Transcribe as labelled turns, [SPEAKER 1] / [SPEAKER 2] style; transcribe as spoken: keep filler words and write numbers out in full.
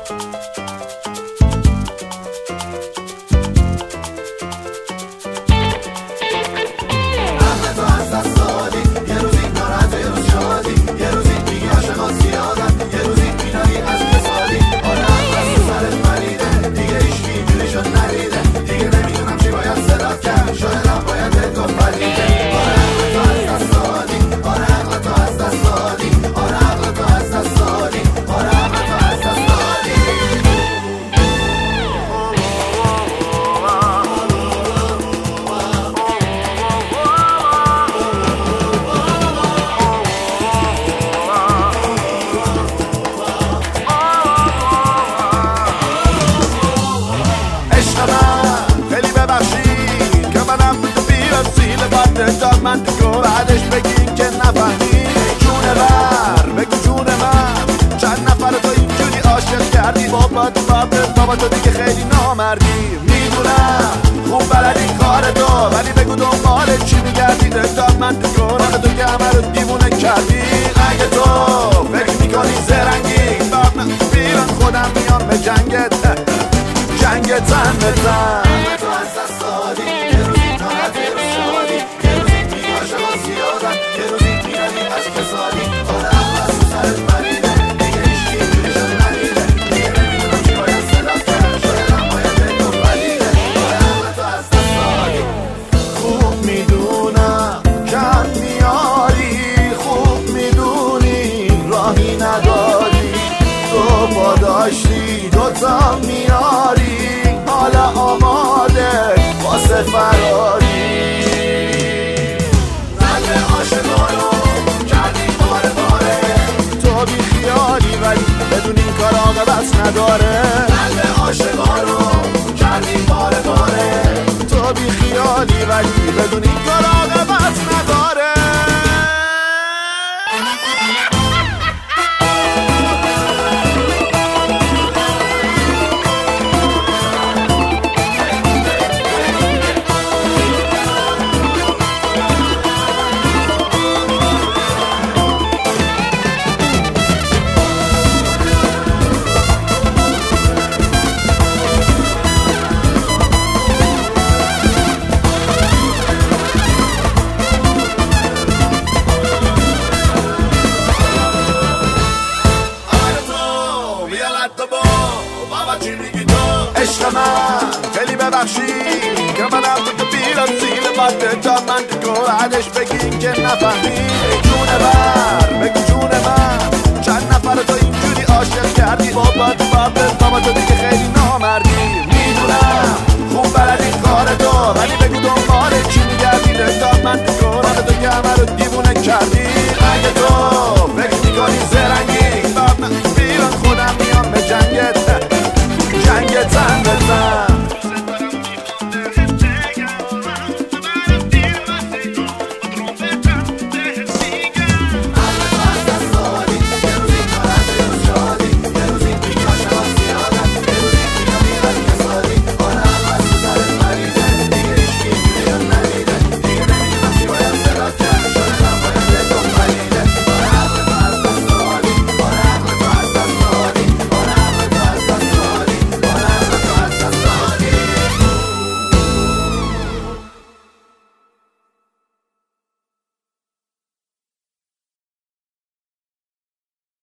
[SPEAKER 1] من دیگه بعدش بگین که نفهمی جونه بر بگو جون من چند نفر تو اینجوری عاشق کردی بابا تو بابا بابا تو دیگه خیلی نامردی میدونم خوب بلدی کار تو ولی بگو دنبال چی میگردی دلداد من دیگه راه تو که همه رو دیوونه کردی اگه تو فکر میکنی زرنگی باب نه بیرون خودم میام به جنگت جنگت زن بزن تو از دست دادی یه روزی ناراحت یه روز شادی یه روزی میگاشم از زیادم یه روزی میرانی از کسادی آره اما تو سرت مریده دیگه هیچکی اینجوری شد ندیده دیگه نمیدونم چی باید صدات کرد شاید هم باید دل تو پلیده آره اما تو از دست دادی خوب میدونم کم میاری خوب میدونی راهی نداری تو پاداشتی دوتا میاری حالا آماده واسه فراری قلب عاشقانو کردی باره باره تو بی خیالی ولی بدون این کار عاقبت نداره قلب عاشقانو کردی باره باره تو بی خیالی ولی بدون این کار عاقبت نداره عشق من خیلی ببخشی که منم تو بیرم زیل باده تا من دیگه بعدش بگین که نفهمی جونه بر بگو جون من چند نفر تو اینجوری عاشق کردی بابا تو بابا بابا تو دیگه